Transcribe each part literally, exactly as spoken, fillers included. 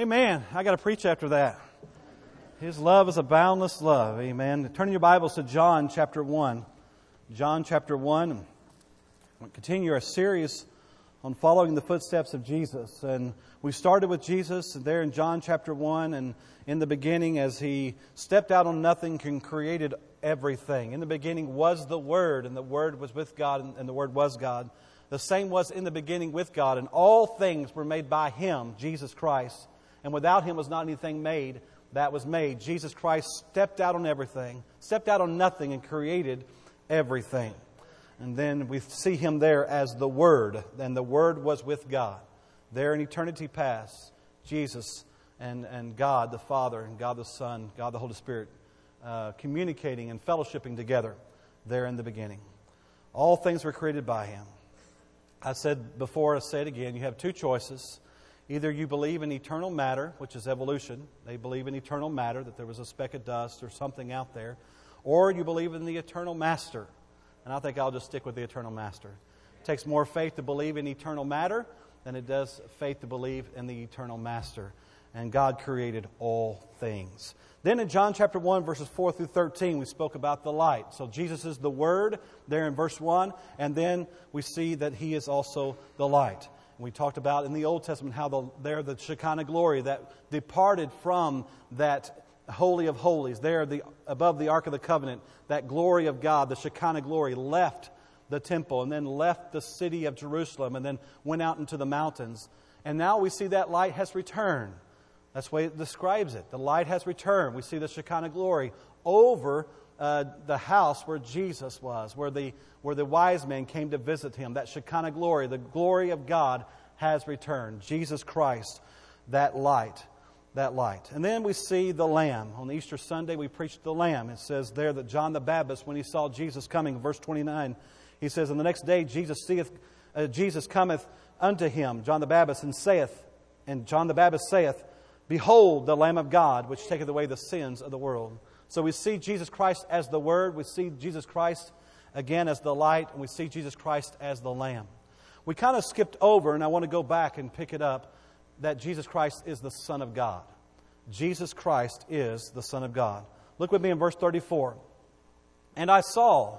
Amen. I got to preach after that. His love is a boundless love. Amen. Turn your Bibles to John chapter one. John chapter one. We'll continue our series on following the footsteps of Jesus. And we started with Jesus there in John chapter one. And in the beginning, as He stepped out on nothing and created everything. In the beginning was the Word, and the Word was with God, and the Word was God. The same was in the beginning with God, and all things were made by Him, Jesus Christ. And without Him was not anything made that was made. Jesus Christ stepped out on everything, stepped out on nothing and created everything. And then we see Him there as the Word. And the Word was with God. There in eternity past, Jesus and, and God the Father and God the Son, God the Holy Spirit, uh, communicating and fellowshipping together there in the beginning. All things were created by Him. I said before, I say it again, you have two choices. Either you believe in eternal matter, which is evolution. They believe in eternal matter, that there was a speck of dust or something out there. Or you believe in the eternal master. And I think I'll just stick with the eternal master. It takes more faith to believe in eternal matter than it does faith to believe in the eternal master. And God created all things. Then in John chapter one, verses four through thirteen, we spoke about the light. So Jesus is the Word there in verse one. And then we see that He is also the light. We talked about in the Old Testament how the, there the Shekinah glory that departed from that Holy of Holies, there the, above the Ark of the Covenant, that glory of God, the Shekinah glory, left the temple and then left the city of Jerusalem and then went out into the mountains. And now we see that light has returned. That's the way it describes it. The light has returned. We see the Shekinah glory over uh, the house where Jesus was, where the where the wise men came to visit Him. That Shekinah glory, the glory of God has returned. Jesus Christ, that light, that light. And then we see the Lamb. On Easter Sunday, we preached the Lamb. It says there that John the Baptist, when he saw Jesus coming, verse twenty-nine, he says, "And the next day Jesus seeth, uh, Jesus cometh unto him, John the Baptist, and saith, and John the Baptist saith, Behold the Lamb of God, which taketh away the sins of the world." So we see Jesus Christ as the Word. We see Jesus Christ again as the light. And we see Jesus Christ as the Lamb. We kind of skipped over, and I want to go back and pick it up, that Jesus Christ is the Son of God. Jesus Christ is the Son of God. Look with me in verse thirty-four. "And I saw,"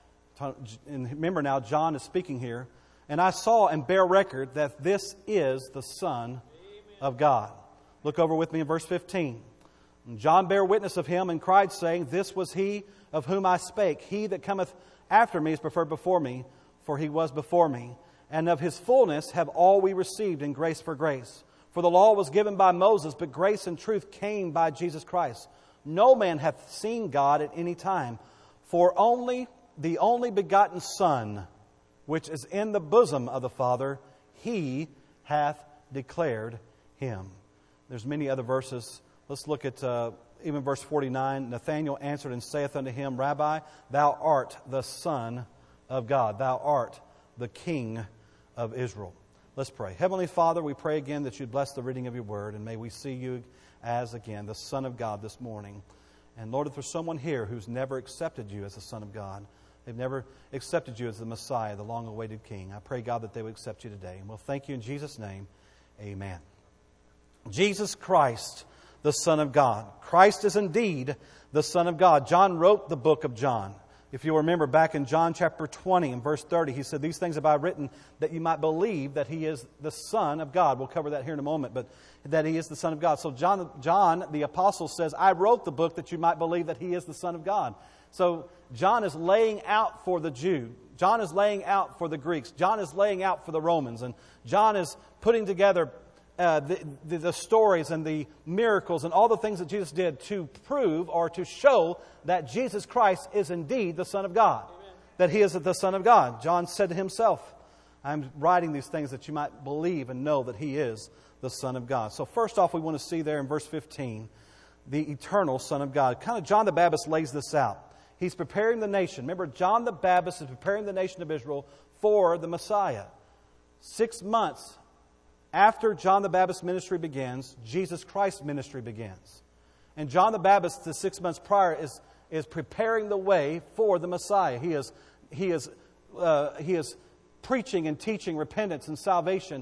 and remember now, John is speaking here, "and I saw and bear record that this is the Son of God." Look over with me in verse fifteen. "And John bare witness of Him and cried, saying, This was He of whom I spake. He that cometh after me is preferred before me, for He was before me. And of His fullness have all we received in grace for grace. For the law was given by Moses, but grace and truth came by Jesus Christ. No man hath seen God at any time, for only the only begotten Son, which is in the bosom of the Father, He hath declared Him." There's many other verses. Let's look at uh, even verse forty-nine. "Nathanael answered and saith unto him, Rabbi, thou art the Son of God. Thou art the King of Israel." Let's pray. Heavenly Father, we pray again that You'd bless the reading of Your Word, and may we see You as, again, the Son of God this morning. And Lord, if there's someone here who's never accepted You as the Son of God, they've never accepted You as the Messiah, the long-awaited King, I pray, God, that they would accept You today. And we'll thank You in Jesus' name. Amen. Jesus Christ, the Son of God. Christ is indeed the Son of God. John wrote the book of John. If you'll remember back in John chapter twenty and verse thirty, he said, "These things have I written that you might believe that He is the Son of God." We'll cover that here in a moment, but that He is the Son of God. So John, John, the apostle, says, "I wrote the book that you might believe that He is the Son of God." So John is laying out for the Jew. John is laying out for the Greeks. John is laying out for the Romans. And John is putting together Uh, the, the, the stories and the miracles and all the things that Jesus did to prove or to show that Jesus Christ is indeed the Son of God. Amen. That He is the Son of God. John said to himself, "I'm writing these things that you might believe and know that He is the Son of God." So first off, we want to see there in verse fifteen, the eternal Son of God. Kind of John the Baptist lays this out. He's preparing the nation. Remember, John the Baptist is preparing the nation of Israel for the Messiah. Six months after John the Baptist's ministry begins, Jesus Christ's ministry begins. And John the Baptist, the six months prior, is, is preparing the way for the Messiah. He is, he is, uh, he is preaching and teaching repentance and salvation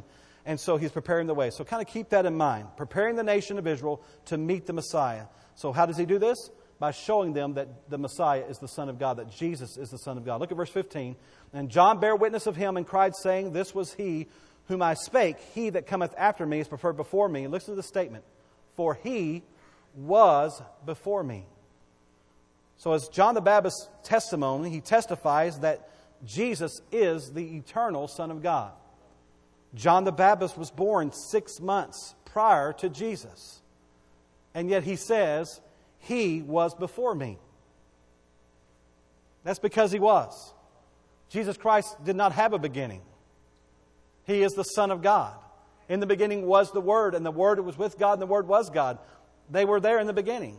And so he's preparing the way. So kind of keep that in mind. Preparing the nation of Israel to meet the Messiah. So how does he do this? By showing them that the Messiah is the Son of God, that Jesus is the Son of God. Look at verse fifteen. And John bare witness of him and cried, saying, This was he whom I spake. He that cometh after me is preferred before me. And listen to the statement. For he was before me. So as John the Baptist's testimony, he testifies that Jesus is the eternal Son of God. John the Baptist was born six months prior to Jesus. And yet he says, He was before me. That's because He was. Jesus Christ did not have a beginning. He is the Son of God. In the beginning was the Word, and the Word was with God, and the Word was God. They were there in the beginning.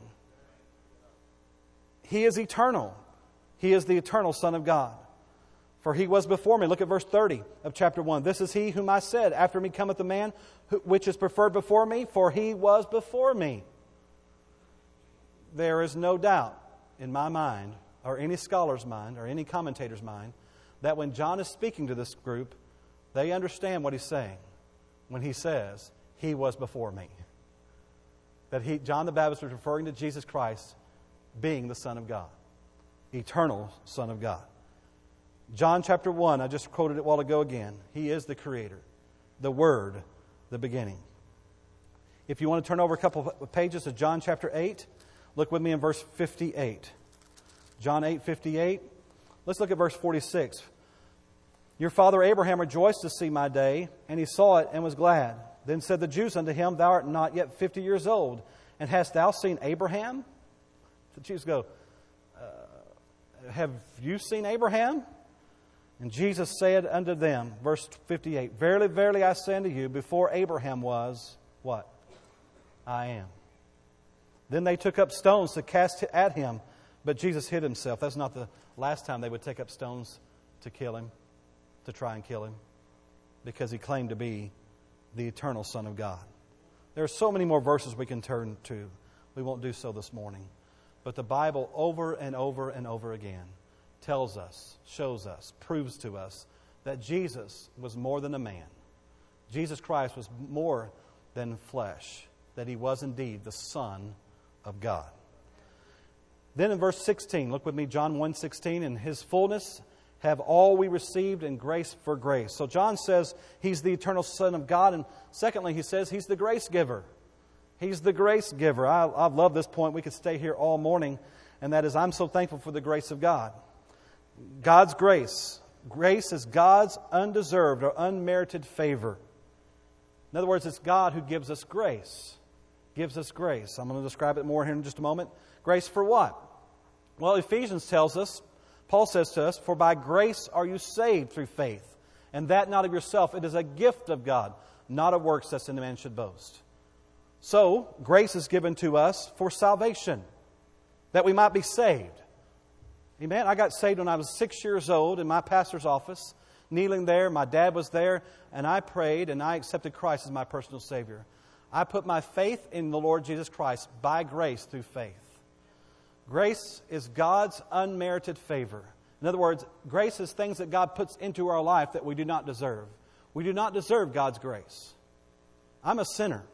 He is eternal. He is the eternal Son of God. For He was before me. Look at verse thirty of chapter one. This is He whom I said, After me cometh the man which is preferred before me, for He was before me. There is no doubt in my mind, or any scholar's mind, or any commentator's mind, that when John is speaking to this group, they understand what he's saying when he says, He was before me. That he, John the Baptist was referring to Jesus Christ being the Son of God, eternal Son of God. John chapter one, I just quoted it a while ago again. He is the Creator, the Word, the beginning. If you want to turn over a couple of pages to John chapter eight, look with me in verse fifty-eight. John eight fifty-eight. Let's look at verse forty-six. Your father Abraham rejoiced to see my day, and he saw it and was glad. Then said the Jews unto him, Thou art not yet fifty years old, and hast thou seen Abraham? The Jews go, uh, Have you seen Abraham? And Jesus said unto them, verse fifty-eight, Verily, verily, I say unto you, before Abraham was, what? I am. Then they took up stones to cast at him, but Jesus hid himself. That's not the last time they would take up stones to kill him, to try and kill him, because he claimed to be the eternal Son of God. There are so many more verses we can turn to. We won't do so this morning. But the Bible over and over and over again tells us, shows us, proves to us that Jesus was more than a man. Jesus Christ was more than flesh, that He was indeed the Son of God. Then in verse sixteen, look with me, John one sixteen, in His fullness have all we received in grace for grace. So John says He's the eternal Son of God, and secondly, he says He's the grace giver. He's the grace giver. I, I love this point. We could stay here all morning, and that is, I'm so thankful for the grace of God. God's grace. Grace is God's undeserved or unmerited favor. In other words, it's God who gives us grace. Gives us grace. I'm going to describe it more here in just a moment. Grace for what? Well, Ephesians tells us, Paul says to us, For by grace are you saved through faith, and that not of yourself. It is a gift of God, not of works, lest any man should boast. So, grace is given to us for salvation, that we might be saved. Amen. I got saved when I was six years old in my pastor's office, kneeling there. My dad was there, and I prayed, and I accepted Christ as my personal Savior. I put my faith in the Lord Jesus Christ by grace through faith. Grace is God's unmerited favor. In other words, grace is things that God puts into our life that we do not deserve. We do not deserve God's grace. I'm a sinner.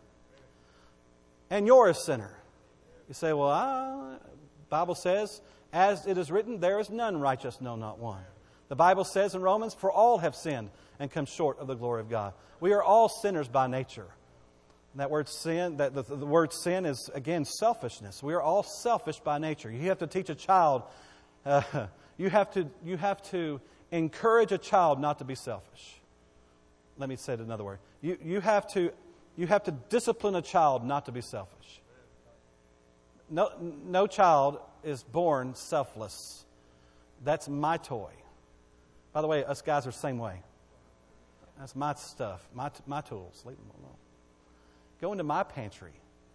And you're a sinner. You say, well, the Bible says, as it is written, there is none righteous, no, not one. The Bible says in Romans, for all have sinned and come short of the glory of God. We are all sinners by nature. And that word sin, that the, the word sin is, again, selfishness. We are all selfish by nature. You have to teach a child, uh, you have to, you have to encourage a child not to be selfish. Let me say it another way. You, you, have to, you have to discipline a child not to be selfish. No, no child is born selfless. That's my toy. By the way, us guys are the same way. That's my stuff, my, my tools. Leave them alone. Go into my pantry.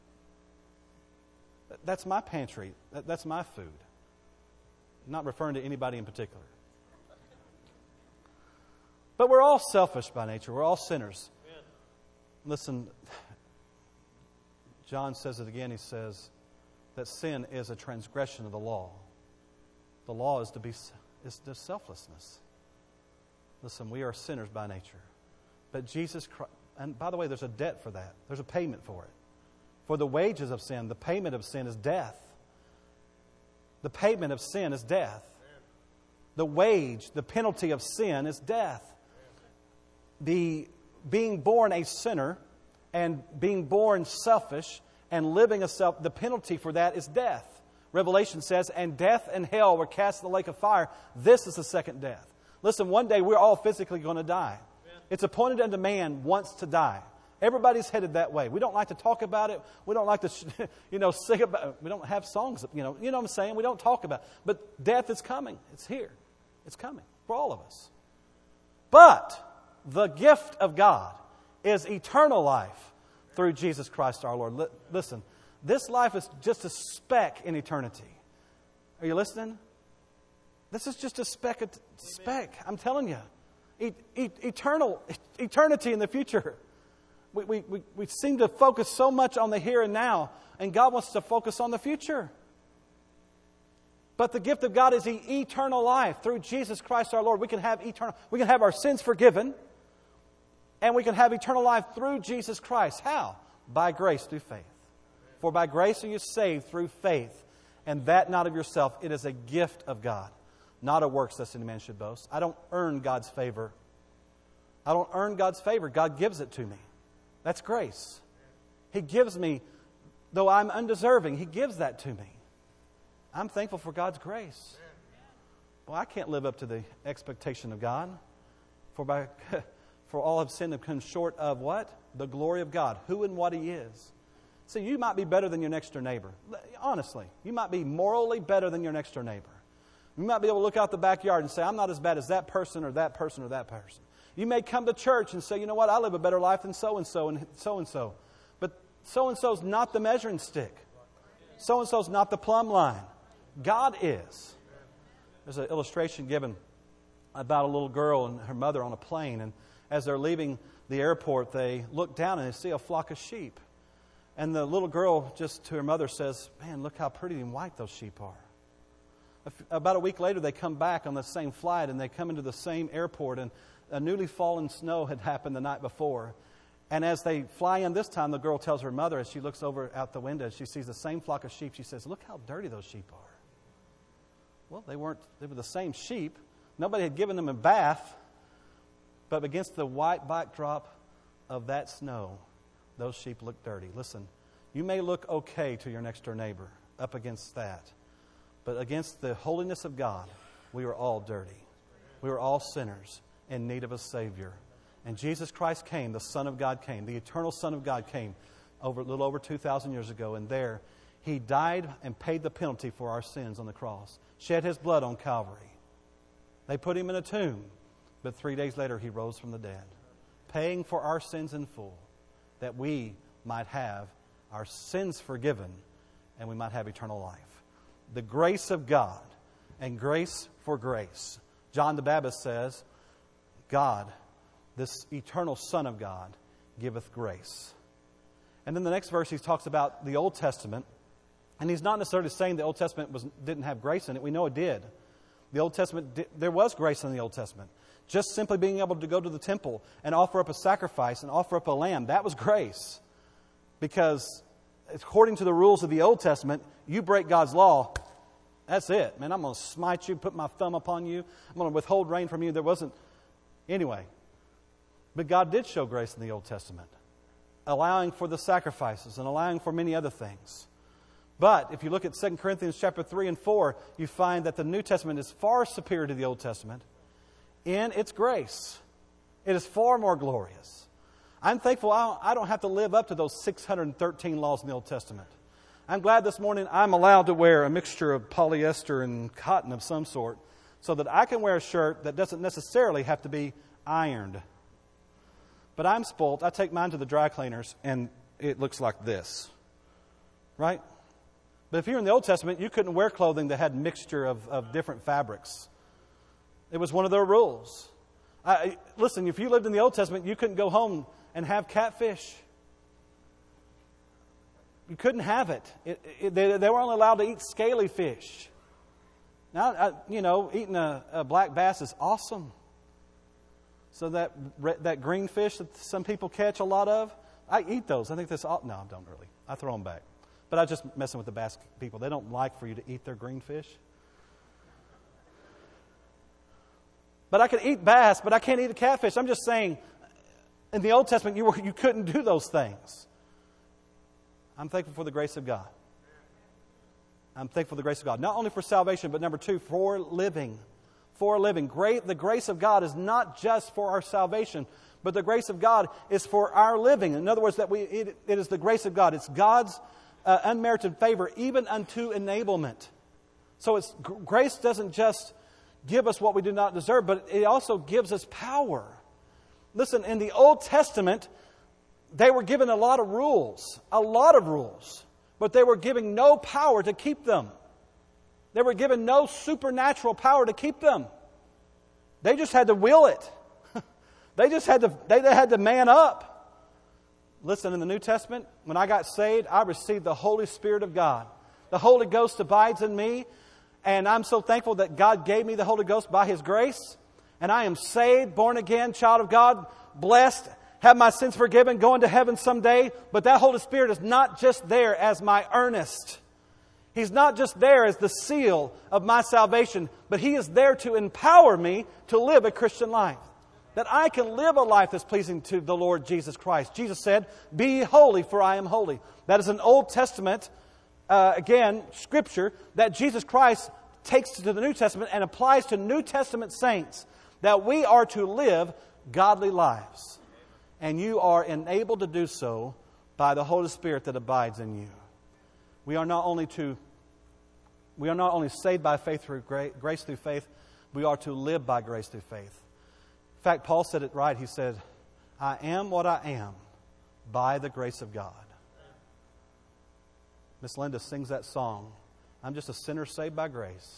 That's my pantry. That's my food. I'm not referring to anybody in particular. But we're all selfish by nature. We're all sinners. Amen. Listen, John says it again. He says that sin is a transgression of the law. The law is to be is the selflessness. Listen, we are sinners by nature. But Jesus Christ, and by the way, there's a debt for that. There's a payment for it. For the wages of sin, the payment of sin is death. The payment of sin is death. The wage, the penalty of sin is death. The being born a sinner and being born selfish and living a self, the penalty for that is death. Revelation says, and death and hell were cast in the lake of fire. This is the second death. Listen, one day we're all physically going to die. It's appointed unto man once to die. Everybody's headed that way. We don't like to talk about it. We don't like to, you know, sing about it. We don't have songs, you know, you know what I'm saying? We don't talk about it. But death is coming. It's here. It's coming for all of us. But the gift of God is eternal life through Jesus Christ our Lord. L- listen, this life is just a speck in eternity. Are you listening? This is just a speck. Of t- speck. I'm telling you. E- e- eternal, eternity in the future. We, we, we, we seem to focus so much on the here and now, and God wants to focus on the future. But the gift of God is the eternal life through Jesus Christ our Lord. We can have eternal, we can have our sins forgiven, and we can have eternal life through Jesus Christ. How? By grace through faith. For by grace are you saved through faith, and that not of yourself. It is a gift of God, not a works lest any man should boast. I don't earn God's favor. I don't earn God's favor. God gives it to me. That's grace. He gives me, though I'm undeserving, He gives that to me. I'm thankful for God's grace. Well, I can't live up to the expectation of God. For by for all have sinned and come short of what? The glory of God. Who and what He is. See, you might be better than your next door neighbor. Honestly, you might be morally better than your next door neighbor. You might be able to look out the backyard and say, I'm not as bad as that person or that person or that person. You may come to church and say, you know what, I live a better life than so-and-so and so-and-so. But so-and-so's not the measuring stick. So-and-so's not the plumb line. God is. There's an illustration given about a little girl and her mother on a plane. And as they're leaving the airport, they look down and they see a flock of sheep. And the little girl just to her mother says, man, look how pretty and white those sheep are. About a week later, they come back on the same flight and they come into the same airport, and a newly fallen snow had happened the night before. And as they fly in this time, the girl tells her mother, as she looks over out the window, she sees the same flock of sheep. She says, look how dirty those sheep are. Well, they weren't, they were the same sheep. Nobody had given them a bath. But against the white backdrop of that snow, those sheep look dirty. Listen, you may look okay to your next door neighbor up against that. But against the holiness of God, we are all dirty. We are all sinners in need of a Savior. And Jesus Christ came, the Son of God came, the eternal Son of God came over a little over two thousand years ago. And there, He died and paid the penalty for our sins on the cross. Shed His blood on Calvary. They put Him in a tomb. But three days later, He rose from the dead, paying for our sins in full, that we might have our sins forgiven and we might have eternal life. The grace of God and grace for grace. John the Baptist says, God, this eternal Son of God, giveth grace. And then the next verse, he talks about the Old Testament. And he's not necessarily saying the Old Testament was, didn't have grace in it. We know it did. The Old Testament, did, there was grace in the Old Testament. Just simply being able to go to the temple and offer up a sacrifice and offer up a lamb, that was grace. Because according to the rules of the Old Testament, you break God's law, that's it. Man, I'm going to smite you, put my thumb upon you. I'm going to withhold rain from you. There wasn't... Anyway, but God did show grace in the Old Testament, allowing for the sacrifices and allowing for many other things. But if you look at Second Corinthians chapter three and four, you find that the New Testament is far superior to the Old Testament in its grace. It is far more glorious. I'm thankful I don't have to live up to those six hundred thirteen laws in the Old Testament. I'm glad this morning I'm allowed to wear a mixture of polyester and cotton of some sort so that I can wear a shirt that doesn't necessarily have to be ironed. But I'm spoiled. I take mine to the dry cleaners and it looks like this. Right? But if you're in the Old Testament, you couldn't wear clothing that had mixture of, of different fabrics. It was one of their rules. I, listen, if you lived in the Old Testament, you couldn't go home and have catfish. You couldn't have it. it, it they, they were only allowed to eat scaly fish. Now, I, you know, eating a, a black bass is awesome. So that that green fish that some people catch a lot of, I eat those. I think that's all. No, I don't really. I throw them back. But I'm just messing with the bass people. They don't like for you to eat their green fish. But I can eat bass, but I can't eat a catfish. I'm just saying, in the Old Testament, you were, you couldn't do those things. I'm thankful for the grace of God. I'm thankful for the grace of God. Not only for salvation, but number two, for living. For living. Great, the grace of God is not just for our salvation, but the grace of God is for our living. In other words, that we it, it is the grace of God. It's God's uh, unmerited favor, even unto enablement. So it's grace doesn't just give us what we do not deserve, but it also gives us power. Listen, in the Old Testament, they were given a lot of rules, a lot of rules, but they were given no power to keep them. They were given no supernatural power to keep them. They just had to will it. They just had to, they, they had to man up. Listen, in the New Testament, when I got saved, I received the Holy Spirit of God. The Holy Ghost abides in me, and I'm so thankful that God gave me the Holy Ghost by His grace. And I am saved, born again, child of God, blessed, have my sins forgiven, going to heaven someday. But that Holy Spirit is not just there as my earnest. He's not just there as the seal of my salvation, but He is there to empower me to live a Christian life. That I can live a life that's pleasing to the Lord Jesus Christ. Jesus said, "Be holy, for I am holy." That is an Old Testament, uh, again, scripture that Jesus Christ takes to the New Testament and applies to New Testament saints. That we are to live godly lives. And you are enabled to do so by the Holy Spirit that abides in you. We are not only to, we are not only saved by faith through grace, grace through faith, we are to live by grace through faith. In fact, Paul said it right. He said, "I am what I am by the grace of God." Miss Linda sings that song. I'm just a sinner saved by grace.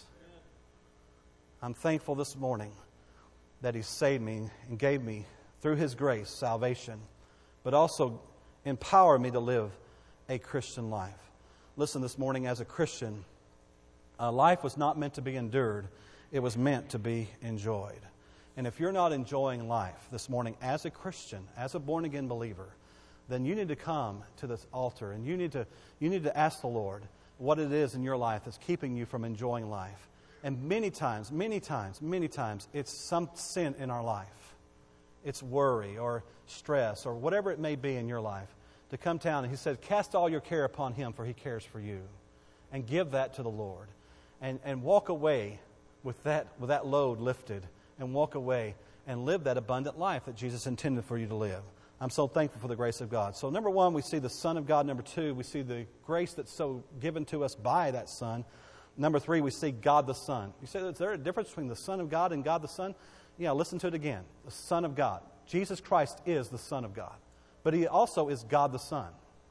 I'm thankful this morning that He saved me and gave me, through His grace, salvation, but also empowered me to live a Christian life. Listen, this morning, as a Christian, uh, life was not meant to be endured. It was meant to be enjoyed. And if you're not enjoying life this morning as a Christian, as a born-again believer, then you need to come to this altar and you need to you need to ask the Lord what it is in your life that's keeping you from enjoying life. And many times, many times, many times, it's some sin in our life. It's worry or stress or whatever it may be in your life. To come down, and He said, "Cast all your care upon Him, for He cares for you." And give that to the Lord. And and walk away with that with that load lifted. And walk away and live that abundant life that Jesus intended for you to live. I'm so thankful for the grace of God. So number one, we see the Son of God. Number two, we see the grace that's so given to us by that Son. Number three, we see God the Son. You say, is there a difference between the Son of God and God the Son? Yeah, listen to it again. The Son of God. Jesus Christ is the Son of God. But He also is God the Son.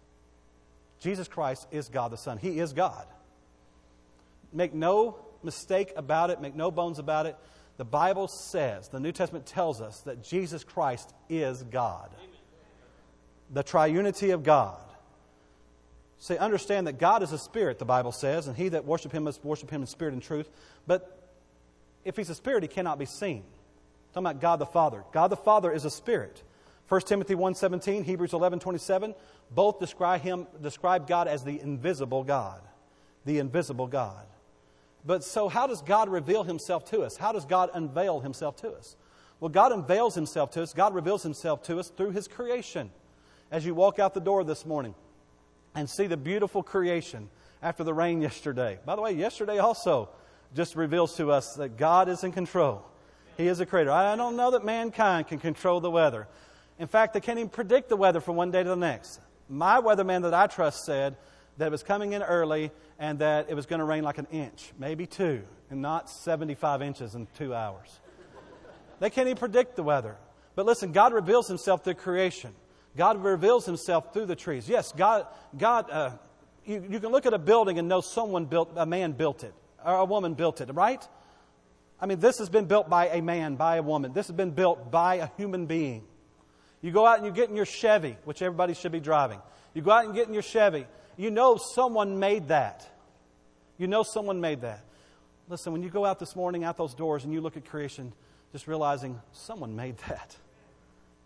Jesus Christ is God the Son. He is God. Make no mistake about it. Make no bones about it. The Bible says, the New Testament tells us that Jesus Christ is God. Amen. The triunity of God. Say, understand that God is a spirit, the Bible says, and he that worship Him must worship Him in spirit and truth. But if He's a spirit, He cannot be seen. I'm talking about God the Father. God the Father is a spirit. First Timothy one seventeen, Hebrews eleven twenty-seven, both describe Him, describe God as the invisible God. The invisible God. But so how does God reveal Himself to us? How does God unveil Himself to us? Well, God unveils Himself to us. God reveals Himself to us through His creation. As you walk out the door this morning and see the beautiful creation after the rain yesterday. By the way, yesterday also just reveals to us that God is in control. He is a creator. I don't know that mankind can control the weather. In fact, they can't even predict the weather from one day to the next. My weatherman that I trust said that it was coming in early and that it was going to rain like an inch, maybe two, and not seventy-five inches in two hours. They can't even predict the weather. But listen, God reveals Himself through creation. God reveals Himself through the trees. Yes, God, God. Uh, you, you can look at a building and know someone built, a man built it, or a woman built it, right? I mean, this has been built by a man, by a woman. This has been built by a human being. You go out and you get in your Chevy, which everybody should be driving. You go out and get in your Chevy. You know someone made that. You know someone made that. Listen, when you go out this morning, out those doors, and you look at creation, just realizing someone made that.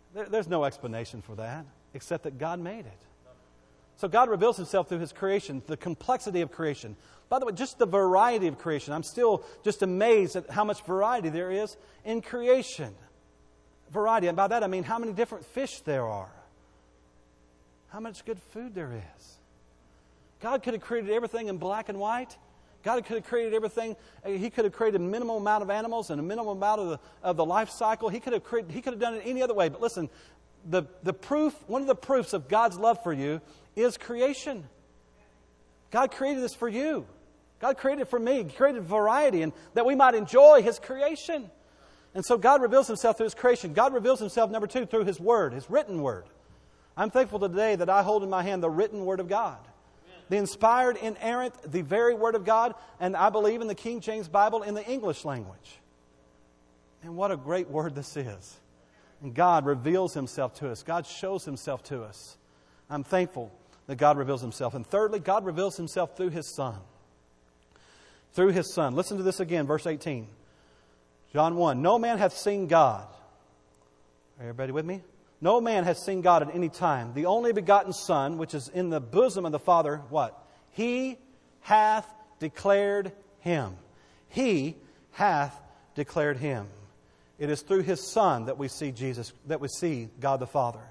There, there's no explanation for that except that God made it. So God reveals Himself through His creation, the complexity of creation. By the way, just the variety of creation. I'm still just amazed at how much variety there is in creation. Variety, and by that I mean how many different fish there are. How much good food there is. God could have created everything in black and white. God could have created everything. He could have created a minimal amount of animals and a minimal amount of the, of the life cycle. He could have created, He could have done it any other way. But listen, the, the proof, one of the proofs of God's love for you is creation. God created this for you. God created it for me. He created variety and that we might enjoy His creation. And so God reveals Himself through His creation. God reveals Himself, number two, through His Word, His written Word. I'm thankful today that I hold in my hand the written Word of God. The inspired, inerrant, the very Word of God, and I believe in the King James Bible in the English language. And what a great word this is. And God reveals Himself to us. God shows Himself to us. I'm thankful that God reveals Himself. And thirdly, God reveals Himself through His Son. Through His Son. Listen to this again, verse eighteen. John one. No man hath seen God. Are everybody with me? No man has seen God at any time. The only begotten Son, which is in the bosom of the Father, what? He hath declared Him. He hath declared Him. It is through His Son that we see Jesus, that we see God the Father.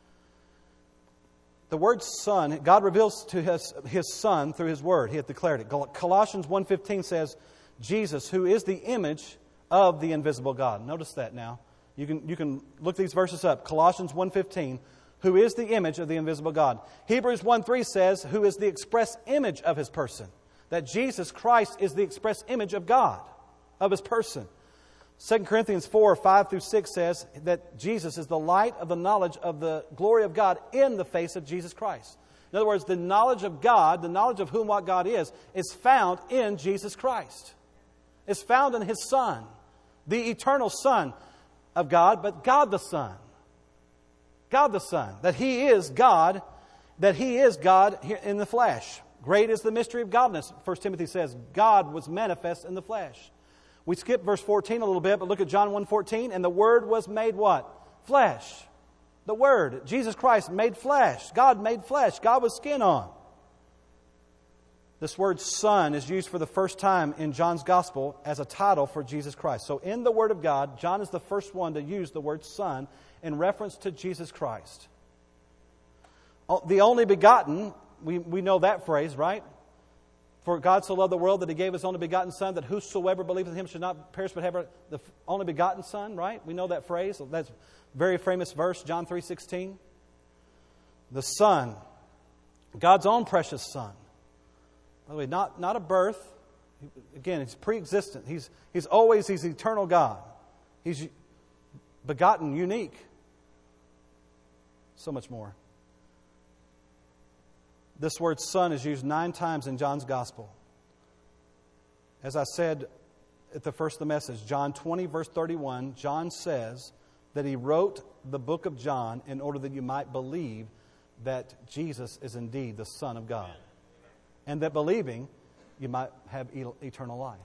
The word Son, God reveals to His, His Son through His Word. He hath declared it. Colossians one fifteen says, Jesus, who is the image of the invisible God. Notice that now. You can, you can look these verses up. Colossians one fifteen, who is the image of the invisible God. Hebrews one three says, who is the express image of His person. That Jesus Christ is the express image of God, of His person. Second Corinthians four five through six says that Jesus is the light of the knowledge of the glory of God in the face of Jesus Christ. In other words, the knowledge of God, the knowledge of whom what God is, is found in Jesus Christ. It's found in His Son, the eternal Son of God, but God the Son. God the Son. That He is God, that He is God in the flesh. Great is the mystery of godliness. First Timothy says, God was manifest in the flesh. We skip verse fourteen a little bit, but look at John one fourteen. And the Word was made what? Flesh. The Word, Jesus Christ, made flesh. God made flesh. God with skin on. This word Son is used for the first time in John's Gospel as a title for Jesus Christ. So in the Word of God, John is the first one to use the word Son in reference to Jesus Christ. The only begotten, we, we know that phrase, right? For God so loved the world that He gave His only begotten Son, that whosoever believeth in Him should not perish but have the only begotten Son, right? We know that phrase. That's a very famous verse, John three sixteen. The Son, God's own precious Son. By the way, not, not a birth. Again, He's pre-existent. He's, he's always, He's eternal God. He's begotten, unique. So much more. This word Son is used nine times in John's Gospel. As I said at the first of the message, John twenty, verse thirty-one, John says that he wrote the book of John in order that you might believe that Jesus is indeed the Son of God. And that believing, you might have eternal life.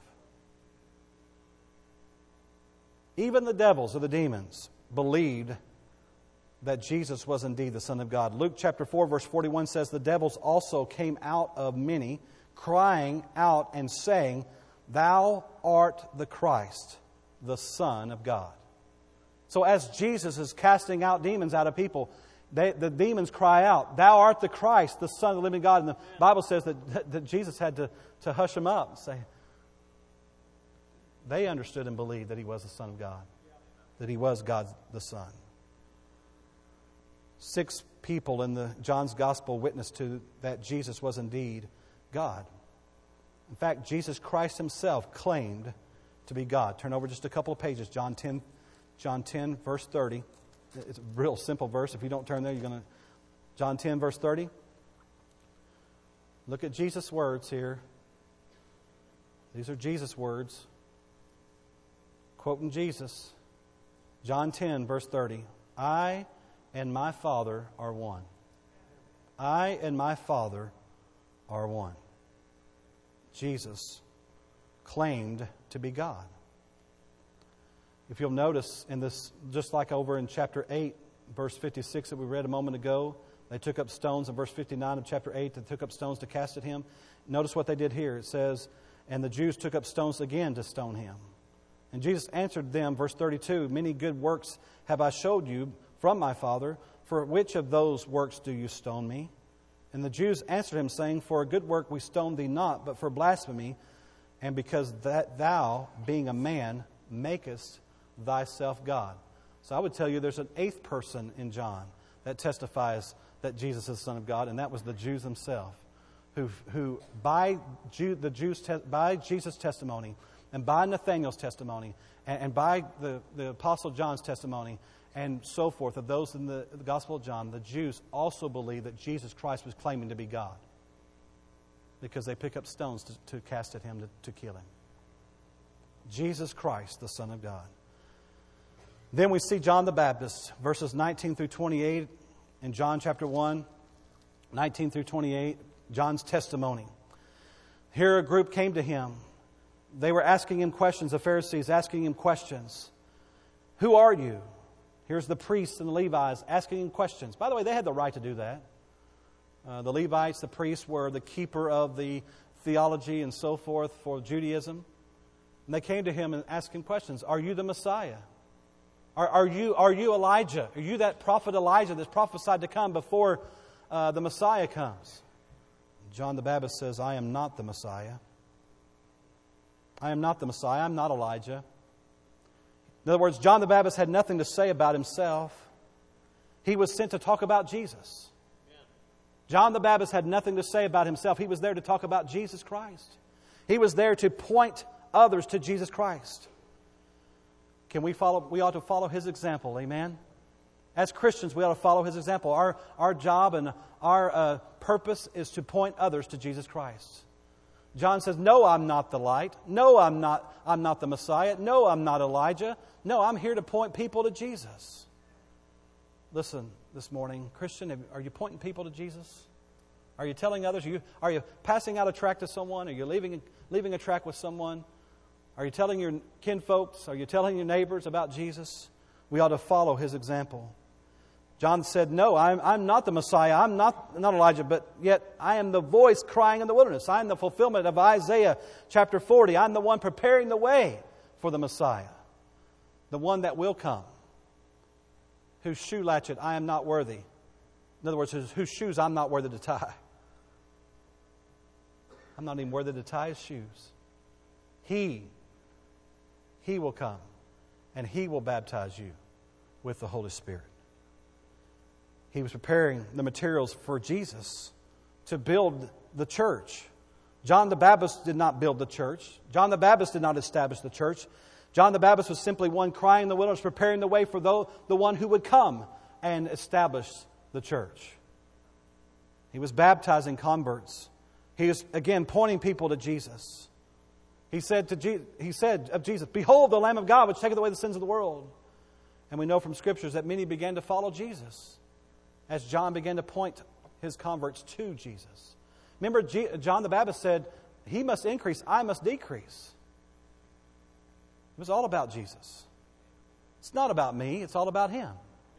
Even the devils or the demons believed that Jesus was indeed the Son of God. Luke chapter four, verse forty-one says, the devils also came out of many, crying out and saying, Thou art the Christ, the Son of God. So as Jesus is casting out demons out of people, They, the demons cry out, Thou art the Christ, the Son of the living God. And the Bible says that, that Jesus had to, to hush them up and say, they understood and believed that He was the Son of God, that He was God the Son. Six people in the John's Gospel witness to that Jesus was indeed God. In fact, Jesus Christ Himself claimed to be God. Turn over just a couple of pages, John ten, John ten, verse thirty. It's a real simple verse. If you don't turn there, you're going to... John ten, verse thirty. Look at Jesus' words here. These are Jesus' words. Quoting Jesus. John ten, verse thirty. I and my Father are one. I and my Father are one. Jesus claimed to be God. If you'll notice in this, just like over in chapter eight verse fifty-six that we read a moment ago. They took up stones in verse fifty-nine of chapter eight. They took up stones to cast at him. Notice what they did here. It says, and the Jews took up stones again to stone him. And Jesus answered them, verse thirty-two, many good works have I showed you from my Father. For which of those works do you stone me? And the Jews answered him, saying, for a good work we stone thee not, but for blasphemy, and because that thou, being a man, makest thyself God. So I would tell you there's an eighth person in John that testifies that Jesus is the Son of God, and that was the Jews themselves, who, who by Jew, the Jews, te- by Jesus' testimony, and by Nathanael's testimony, and, and by the, the Apostle John's testimony, and so forth, of those in the, the Gospel of John, the Jews also believed that Jesus Christ was claiming to be God, because they pick up stones to, to cast at him to, to kill him. Jesus Christ, the Son of God. Then we see John the Baptist, verses nineteen through twenty-eight in John chapter one, nineteen through twenty-eight, John's testimony. Here a group came to him. They were asking him questions, the Pharisees asking him questions. Who are you? Here's the priests and the Levites asking him questions. By the way, they had the right to do that. Uh, the Levites, the priests, were the keeper of the theology and so forth for Judaism. And they came to him and asked him questions. Are you the Messiah? Are, are you are you Elijah? Are you that prophet Elijah that's prophesied to come before uh, the Messiah comes? John the Baptist says, I am not the Messiah. I am not the Messiah. I'm not Elijah. In other words, John the Baptist had nothing to say about himself. He was sent to talk about Jesus. John the Baptist had nothing to say about himself. He was there to talk about Jesus Christ. He was there to point others to Jesus Christ. Can we follow? We ought to follow his example, amen? As Christians, we ought to follow his example. Our, our job and our uh, purpose is to point others to Jesus Christ. John says, no, I'm not the light. No, I'm not, I'm not the Messiah. No, I'm not Elijah. No, I'm here to point people to Jesus. Listen, this morning, Christian, are you pointing people to Jesus? Are you telling others? Are you, are you passing out a tract to someone? Are you leaving, leaving a tract with someone? Are you telling your kinfolks? Are you telling your neighbors about Jesus? We ought to follow his example. John said, no, I'm, I'm not the Messiah. I'm not, not Elijah, but yet I am the voice crying in the wilderness. I am the fulfillment of Isaiah chapter forty. I'm the one preparing the way for the Messiah, the one that will come, whose shoe latchet I am not worthy. In other words, whose, whose shoes I'm not worthy to tie. I'm not even worthy to tie his shoes. He, He will come, and He will baptize you with the Holy Spirit. He was preparing the materials for Jesus to build the church. John the Baptist did not build the church. John the Baptist did not establish the church. John the Baptist was simply one crying in the wilderness, preparing the way for the, the one who would come and establish the church. He was baptizing converts. He was, again, pointing people to Jesus. He said to Je- He said of Jesus, behold the Lamb of God which taketh away the sins of the world. And we know from Scriptures that many began to follow Jesus as John began to point his converts to Jesus. Remember, G- John the Baptist said, He must increase, I must decrease. It was all about Jesus. It's not about me, it's all about Him.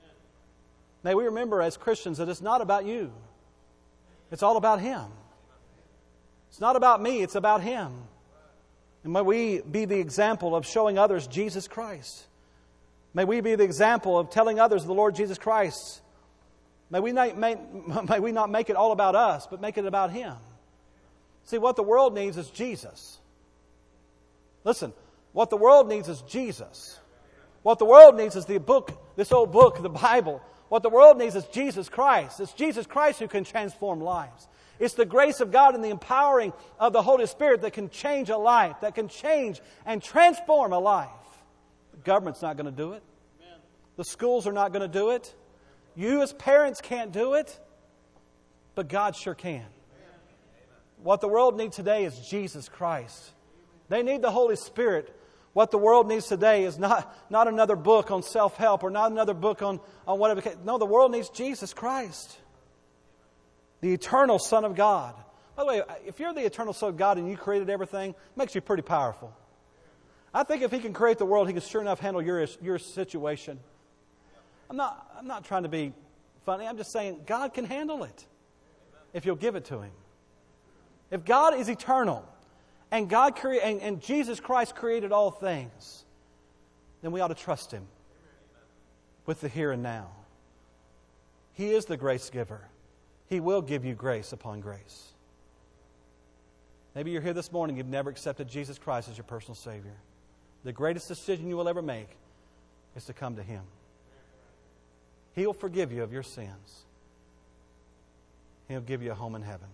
May we remember as Christians that it's not about you. It's all about Him. It's not about me, it's about Him. And may we be the example of showing others Jesus Christ. May we be the example of telling others of the Lord Jesus Christ. May we not, may, may we not make it all about us, but make it about Him. See, what the world needs is Jesus. Listen, what the world needs is Jesus. What the world needs is the book, this old book, the Bible. What the world needs is Jesus Christ. It's Jesus Christ who can transform lives. It's the grace of God and the empowering of the Holy Spirit that can change a life, that can change and transform a life. The government's not going to do it. The schools are not going to do it. You as parents can't do it. But God sure can. What the world needs today is Jesus Christ. They need the Holy Spirit. What the world needs today is not, not another book on self-help or not another book on, on whatever. No, the world needs Jesus Christ. The eternal Son of God. By the way, if you're the eternal Son of God and you created everything, it makes you pretty powerful. I think if He can create the world, He can sure enough handle your, your situation. I'm not, I'm not trying to be funny. I'm just saying God can handle it if you'll give it to Him. If God is eternal and God cre- and, and Jesus Christ created all things, then we ought to trust Him with the here and now. He is the grace giver. He will give you grace upon grace. Maybe you're here this morning, you've never accepted Jesus Christ as your personal Savior. The greatest decision you will ever make is to come to Him. He'll forgive you of your sins. He'll give you a home in heaven.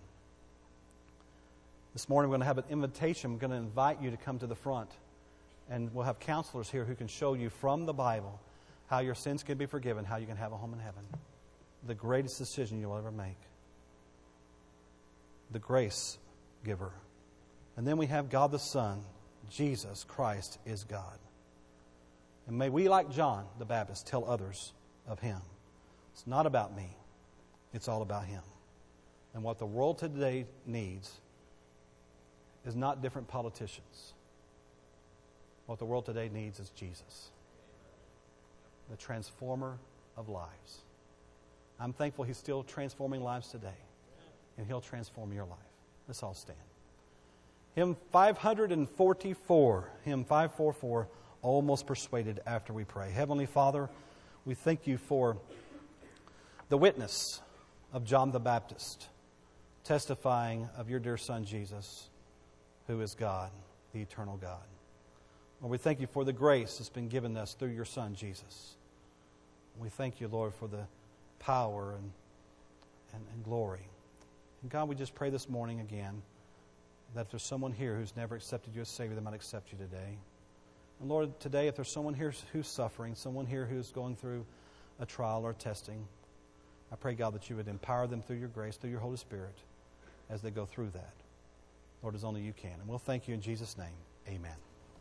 This morning we're going to have an invitation. I'm going to invite you to come to the front. And we'll have counselors here who can show you from the Bible how your sins can be forgiven, how you can have a home in heaven. The greatest decision you'll ever make. The grace giver. And then we have God the Son. Jesus Christ is God. And may we, like John the Baptist, tell others of Him. It's not about me. It's all about Him. And what the world today needs is not different politicians. What the world today needs is Jesus, the transformer of lives. I'm thankful He's still transforming lives today, and He'll transform your life. Let's all stand. Hymn five forty-four, hymn five forty-four, Almost Persuaded, after we pray. Heavenly Father, we thank You for the witness of John the Baptist, testifying of Your dear Son Jesus, who is God, the eternal God. Lord, we thank You for the grace that's been given us through Your Son Jesus. We thank You, Lord, for the power and, and, and glory. And God, we just pray this morning again that if there's someone here who's never accepted You as Savior, they might accept You today. And Lord, today, if there's someone here who's suffering, someone here who's going through a trial or testing, I pray, God, that You would empower them through Your grace, through Your Holy Spirit, as they go through that. Lord, as only You can. And we'll thank You in Jesus' name. Amen.